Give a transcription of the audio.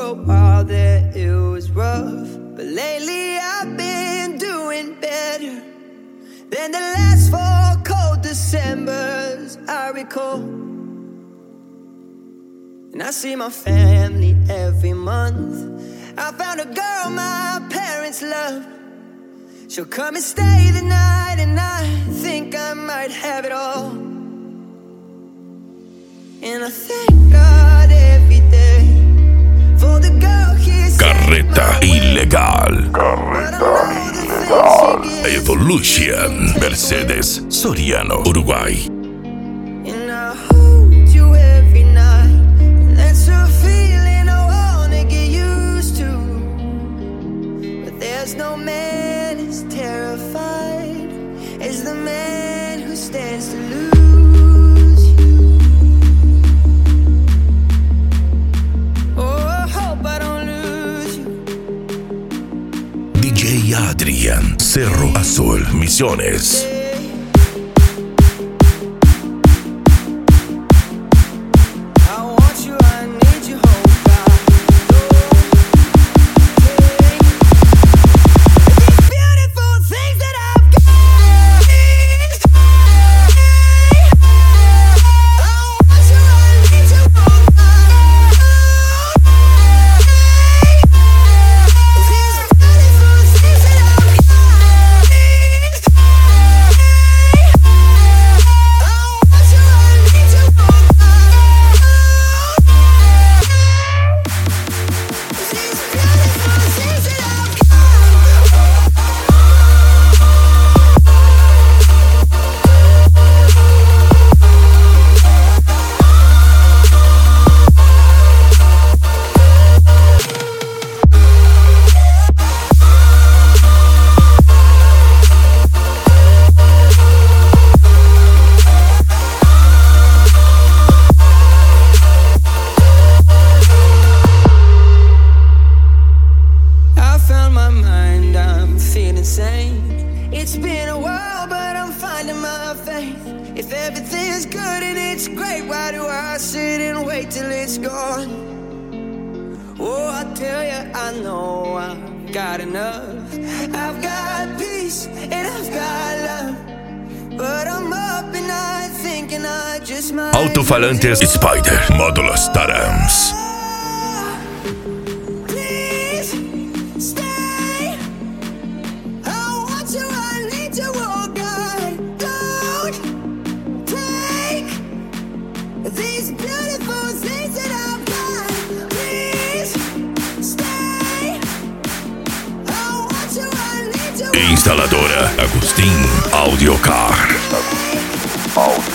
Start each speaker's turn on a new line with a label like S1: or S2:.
S1: a while there it was rough, but lately I've been doing better than the last 4 cold Decembers I recall. And I see my family every month. I found a girl my parents love. She'll come and stay the night, and I think I might have it all. And I thank God every day for the girl he's
S2: Carreta Ilegal. Evolution. Mercedes Soriano, Uruguay.
S1: And I hold you every night, and that's a feeling I wanna get used to. But there's no man as terrified as the man who stands to lose you. Oh, I hope I don't lose you.
S2: DJ Adrian, Cerro Azul, Misiones.
S1: It's been a while, but I'm finding my faith. If everything's good and it's great, why do I sit and wait till it's gone? Oh, I tell you, I know I've got enough. I've got peace and I've got love, but I'm up and I thinking I just might.
S2: Altofalantes Spider, módulo Starams. Instaladora Agustín Audiocar.